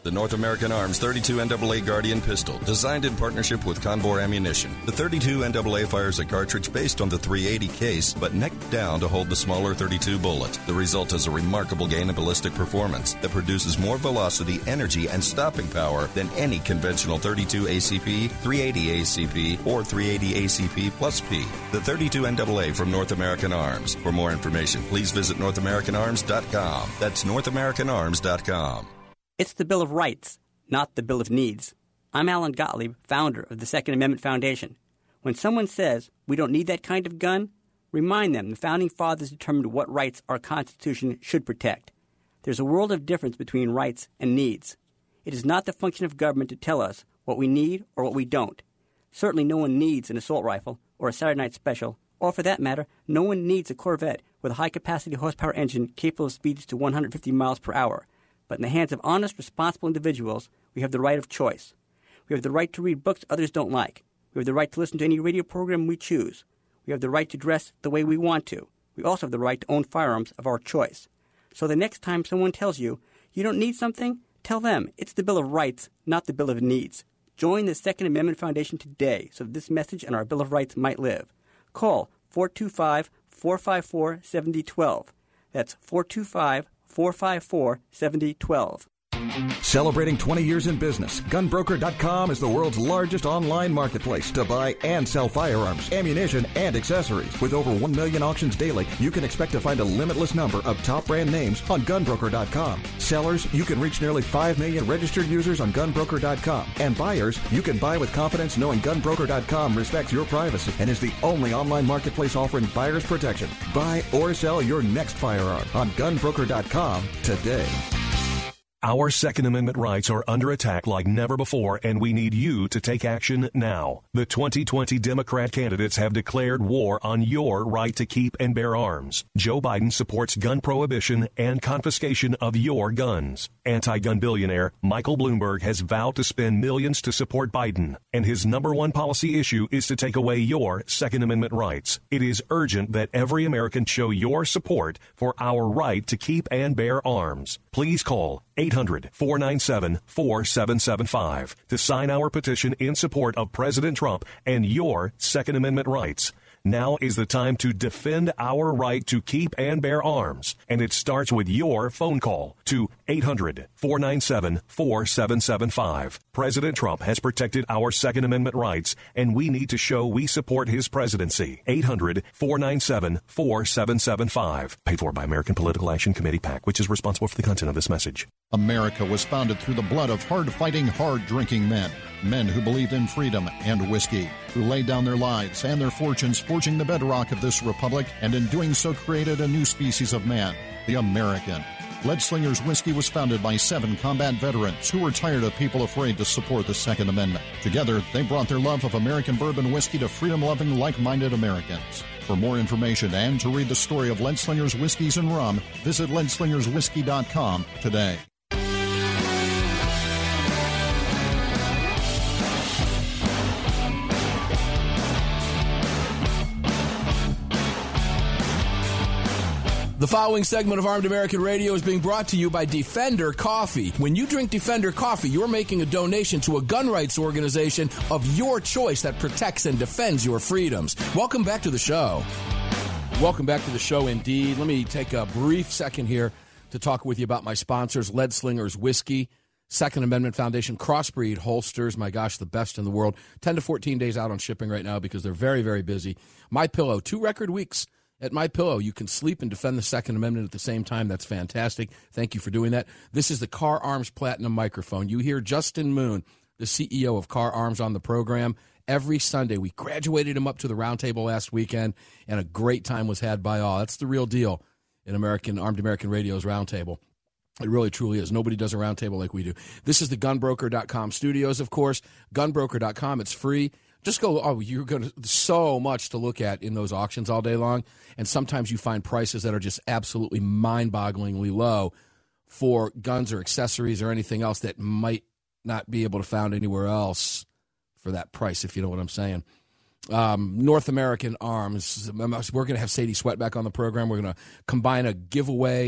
The North American Arms 32 NAA Guardian pistol, designed in partnership with Conbor Ammunition. The 32 NAA fires a cartridge based on the .380 case, but necked down to hold the smaller .32 bullet. The result is a remarkable gain in ballistic performance that produces more velocity, energy, and stopping power than any conventional .32 ACP, .380 ACP, or .380 ACP plus P. The 32 NAA from North American Arms. For more information, please visit NorthAmericanArms.com. That's NorthAmericanArms.com.
It's the Bill of Rights, not the Bill of Needs. I'm Alan Gottlieb, founder of the Second Amendment Foundation. When someone says we don't need that kind of gun, remind them the Founding Fathers determined what rights our Constitution should protect. There's a world of difference between rights and needs. It is not the function of government to tell us what we need or what we don't. Certainly no one needs an assault rifle or a Saturday Night Special, or for that matter, no one needs a Corvette with a high-capacity horsepower engine capable of speeds to 150 miles per hour. But in the hands of honest, responsible individuals, we have the right of choice. We have the right to read books others don't like. We have the right to listen to any radio program we choose. We have the right to dress the way we want to. We also have the right to own firearms of our choice. So the next time someone tells you, you don't need something, tell them it's the Bill of Rights, not the Bill of Needs. Join the Second Amendment Foundation today so that this message and our Bill of Rights might live. Call 425-454-7012. That's 425-454-7012.
Celebrating 20 years in business, GunBroker.com is the world's largest online marketplace to buy and sell firearms, ammunition, and accessories. With over 1 million auctions daily, you can expect to find a limitless number of top brand names on GunBroker.com. Sellers, you can reach nearly 5 million registered users on GunBroker.com. And buyers, you can buy with confidence knowing GunBroker.com respects your privacy and is the only online marketplace offering buyers protection. Buy or sell your next firearm on GunBroker.com today.
Our Second Amendment rights are under attack like never before, and we need you to take action now. The 2020 Democrat candidates have declared war on your right to keep and bear arms. Joe Biden supports gun prohibition and confiscation of your guns. Anti-gun billionaire Michael Bloomberg has vowed to spend millions to support Biden, and his number one policy issue is to take away your Second Amendment rights. It is urgent that every American show your support for our right to keep and bear arms. Please call 800-497-4775 to sign our petition in support of President Trump and your Second Amendment rights. Now is the time to defend our right to keep and bear arms, and it starts with your phone call to 800-497-4775. President Trump has protected our Second Amendment rights, and we need to show we support his presidency. 800-497-4775. Paid for by American Political Action Committee, PAC, which is responsible for the content of this message.
America was founded through the blood of hard-fighting, hard-drinking men. Men who believed in freedom and whiskey, who laid down their lives and their fortunes forging the bedrock of this republic, and in doing so created a new species of man, the American. Leadslingers Whiskey was founded by 7 combat veterans who were tired of people afraid to support the Second Amendment. Together, they brought their love of American bourbon whiskey to freedom-loving, like-minded Americans. For more information and to read the story of Leadslingers Whiskeys and Rum, visit leadslingerswhiskey.com today.
The following segment of Armed American Radio is being brought to you by Defender Coffee. When you drink Defender Coffee, you're making a donation to a gun rights organization of your choice that protects and defends your freedoms. Welcome back to the show. Welcome back to the show, indeed. Let me take a brief second here to talk with you about my sponsors, Leadslingers Whiskey, Second Amendment Foundation, Crossbreed Holsters, my gosh, the best in the world. 10 to 14 days out on shipping right now because they're very, very busy. MyPillow, 2 record weeks. At MyPillow, you can sleep and defend the Second Amendment at the same time. That's fantastic. Thank you for doing that. This is the Car Arms Platinum microphone. You hear Justin Moon, the CEO of Car Arms, on the program every Sunday. We graduated him up to the roundtable last weekend, and a great time was had by all. That's the real deal in Armed American Radio's roundtable. It really, truly is. Nobody does a roundtable like we do. This is the GunBroker.com studios, of course. GunBroker.com, it's free. Just go, you're going to, so much to look at in those auctions all day long. And sometimes you find prices that are just absolutely mind-bogglingly low for guns or accessories or anything else that might not be able to found anywhere else for that price, if you know what I'm saying. North American Arms. We're going to have Sadie Sweat back on the program. We're going to combine a giveaway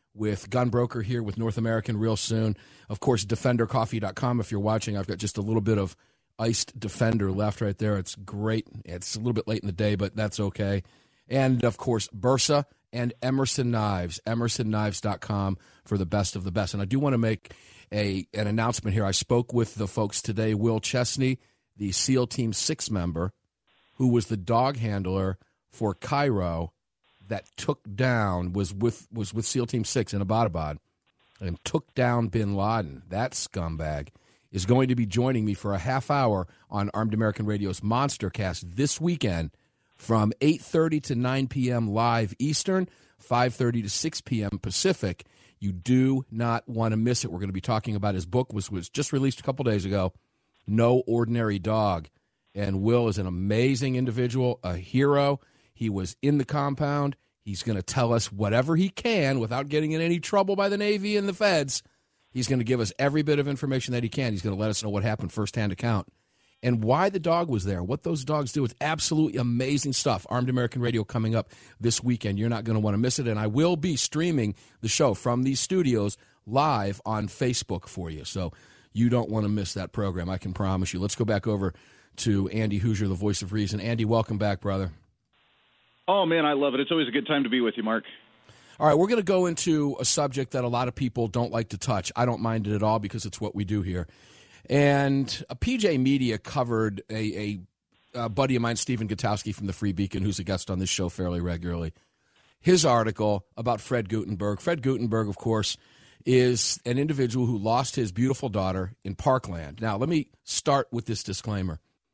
with Gun Broker here with North American real soon. Of course, DefenderCoffee.com. If you're watching, I've got just a little bit of iced Defender left right there. It's great. It's a little bit late in the day, but that's okay. And, of course, Bursa and Emerson Knives, emersonKnives.com for the best of the best. And I do want to make an announcement here. I spoke with the folks today, Will Chesney, the SEAL Team 6 member, who was the dog handler for Cairo that took down, was with SEAL Team 6 in Abbottabad and took down bin Laden. That scumbag is going to be joining me for a half hour on Armed American Radio's Monstercast this weekend from 8:30 to 9 p.m. live Eastern, 5:30 to 6 p.m. Pacific. You do not want to miss it. We're going to be talking about his book, which was just released a couple days ago, No Ordinary Dog. And Will is an amazing individual, a hero. He was in the compound. He's going to tell us whatever he can without getting in any trouble by the Navy and the feds. He's going to give us every bit of information that he can. He's going to let us know what happened, firsthand account, and why the dog was there, what those dogs do. It's absolutely amazing stuff. Armed American Radio coming up this weekend. You're not going to want to miss it, and I will be streaming the show from these studios live on Facebook for you, so you don't want to miss that program, I can promise you. Let's go back over to Andy Hoosier, the voice of reason. Andy, welcome back, brother.
Oh, man, I love it. It's always a good time to be with you, Mark.
All right, we're going to go into a subject that a lot of people don't like to touch. I don't mind it at all because it's what we do here. And PJ Media covered a buddy of mine, Stephen Gutowski from the Free Beacon, who's a guest on this show fairly regularly, his article about Fred Guttenberg. Fred Guttenberg, of course, is an individual who lost his beautiful daughter in Parkland. Now, let me start with this disclaimer.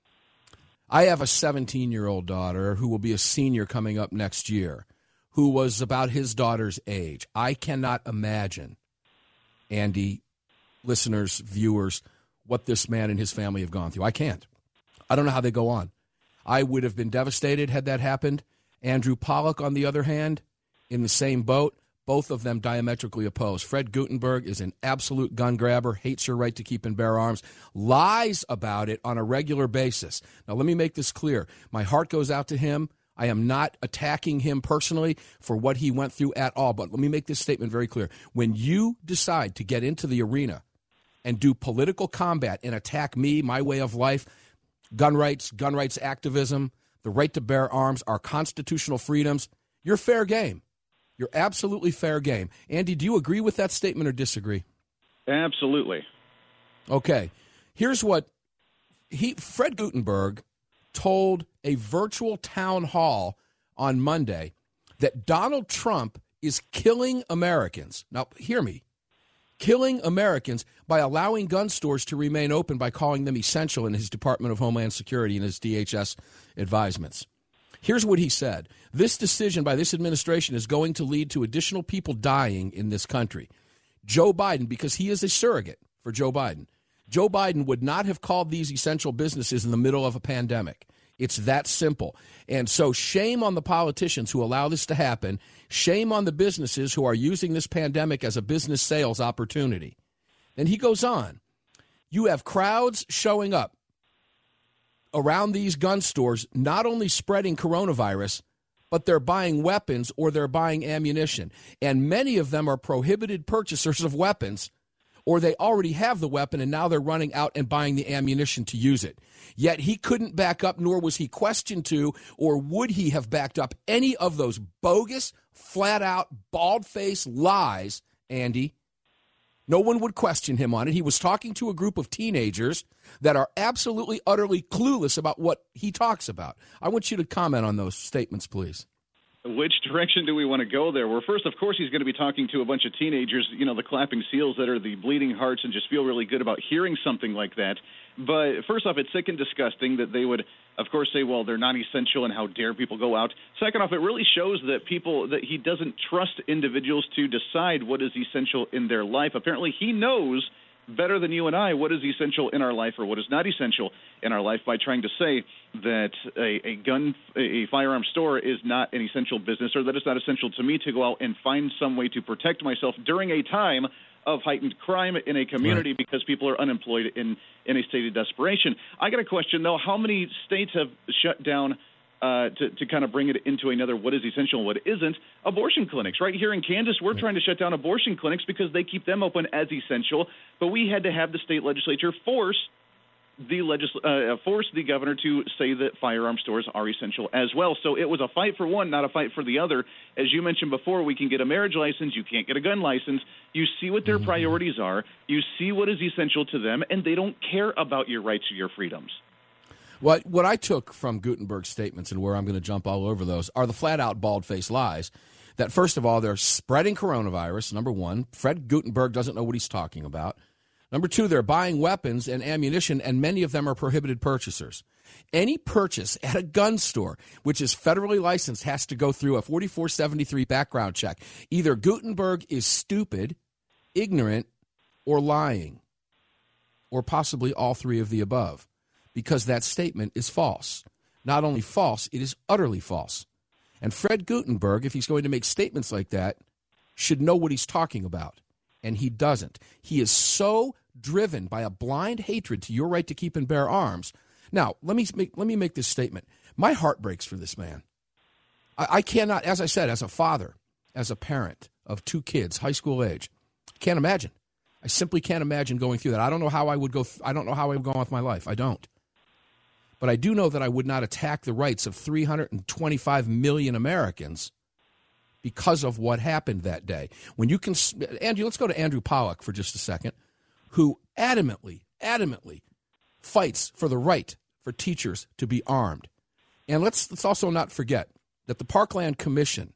I have a 17-year-old daughter who will be a senior coming up next year, who was about his daughter's age. I cannot imagine, Andy, listeners, viewers, what this man and his family have gone through. I can't. I don't know how they go on. I would have been devastated had that happened. Andrew Pollock, on the other hand, in the same boat, both of them diametrically opposed. Fred Guttenberg is an absolute gun grabber, hates your right to keep and bear arms, lies about it on a regular basis. Now, let me make this clear. My heart goes out to him. I am not attacking him personally for what he went through at all, but let me make this statement very clear. When you decide to get into the arena and do political combat and attack me, my way of life, gun rights activism, the right to bear arms, our constitutional freedoms, you're fair game. You're absolutely fair game. Andy, do you agree with that statement or disagree?
Absolutely.
Okay. Here's what Fred Guttenberg told a virtual town hall on Monday that Donald Trump is killing Americans. Now, hear me. Killing Americans by allowing gun stores to remain open by calling them essential in his Department of Homeland Security and his DHS advisements. Here's what he said. This decision by this administration is going to lead to additional people dying in this country. Joe Biden, because he is a surrogate for Joe Biden, Joe Biden would not have called these essential businesses in the middle of a pandemic. It's that simple. And so shame on the politicians who allow this to happen. Shame on the businesses who are using this pandemic as a business sales opportunity. And he goes on. You have crowds showing up around these gun stores, not only spreading coronavirus, but they're buying weapons or they're buying ammunition. And many of them are prohibited purchasers of weapons, or they already have the weapon and now they're running out and buying the ammunition to use it. Yet he couldn't back up, nor was he questioned to, or would he have backed up any of those bogus, flat-out, bald-faced lies, Andy. No one would question him on it. He was talking to a group of teenagers that are absolutely, utterly clueless about what he talks about. I want you to comment on those statements, please.
Which direction do we want to go there? Well, first, of course, he's going to be talking to a bunch of teenagers, the clapping seals that are the bleeding hearts and just feel really good about hearing something like that. But first off, it's sick and disgusting that they would, of course, say, well, they're non-essential and how dare people go out. Second off, it really shows that he doesn't trust individuals to decide what is essential in their life. Apparently, he knows better than you and I what is essential in our life or what is not essential in our life by trying to say that a firearm store is not an essential business, or that it's not essential to me to go out and find some way to protect myself during a time of heightened crime in a community because people are unemployed in a state of desperation. I got a question, though. How many states have shut down to kind of bring it into another what is essential and what isn't, abortion clinics. Right here in Kansas, we're trying to shut down abortion clinics because they keep them open as essential, but we had to have the state legislature force the governor to say that firearm stores are essential as well. So it was a fight for one, not a fight for the other. As you mentioned before, we can get a marriage license. You can't get a gun license. You see what their priorities are. You see what is essential to them, and they don't care about your rights or your freedoms.
What I took from Gutenberg's statements, and where I'm going to jump all over those, are the flat-out bald-faced lies that, first of all, they're spreading coronavirus, number one. Fred Gutenberg doesn't know what he's talking about. Number two, they're buying weapons and ammunition, and many of them are prohibited purchasers. Any purchase at a gun store, which is federally licensed, has to go through a 4473 background check. Either Gutenberg is stupid, ignorant, or lying, or possibly all three of the above, because that statement is false. Not only false, it is utterly false. And Fred Gutenberg, if he's going to make statements like that, should know what he's talking about. And he doesn't. He is so driven by a blind hatred to your right to keep and bear arms. Now, let me make this statement. My heart breaks for this man. I cannot, as I said, as a father, as a parent of two kids, high school age, can't imagine. I simply can't imagine going through that. I don't know how I would go. I don't know how I would go on with my life. I don't. But I do know that I would not attack the rights of 325 million Americans because of what happened that day. When you can, Andrew, let's go to Andrew Pollack for just a second, who adamantly fights for the right for teachers to be armed. And let's also not forget that the Parkland Commission,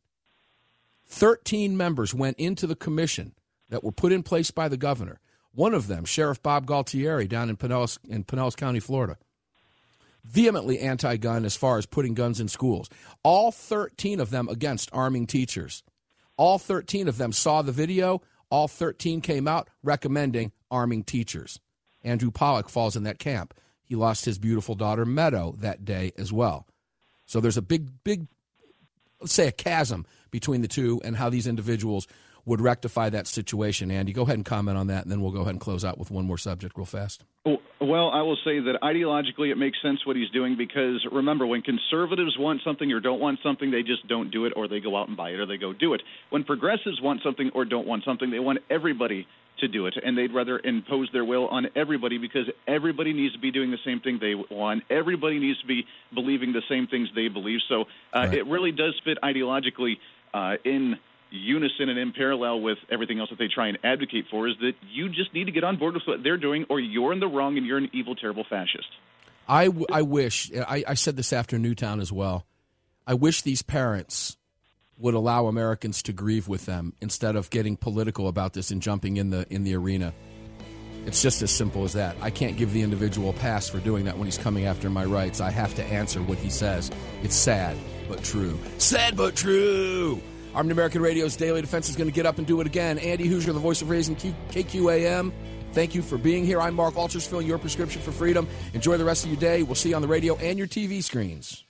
13 members went into the commission that were put in place by the governor. One of them, Sheriff Bob Galtieri, down in Pinellas County, Florida, vehemently anti-gun as far as putting guns in schools. All 13 of them against arming teachers. All 13 of them saw the video. All 13 came out recommending arming teachers. Andrew Pollack falls in that camp. He lost his beautiful daughter, Meadow, that day as well. So there's a big, let's say a chasm between the two and how these individuals would rectify that situation. Andy, go ahead and comment on that, and then we'll go ahead and close out with one more subject real fast.
Well, I will say that ideologically it makes sense what he's doing because, remember, when conservatives want something or don't want something, they just don't do it, or they go out and buy it, or they go do it. When progressives want something or don't want something, they want everybody to do it, and they'd rather impose their will on everybody because everybody needs to be doing the same thing they want. Everybody needs to be believing the same things they believe. So It really does fit ideologically in unison and in parallel with everything else that they try and advocate for, is that you just need to get on board with what they're doing, or you're in the wrong and you're an evil, terrible fascist.
I wish, I said this after Newtown as well, I wish these parents would allow Americans to grieve with them instead of getting political about this and jumping in the arena. It's just as simple as that. I can't give the individual a pass for doing that when he's coming after my rights. I have to answer what he says. It's sad, but true. Sad, but true. Armed American Radio's Daily Defense is going to get up and do it again. Andy Hoosier, the voice of Raising KQAM. Thank you for being here. I'm Mark Walters, filling your prescription for freedom. Enjoy the rest of your day. We'll see you on the radio and your TV screens.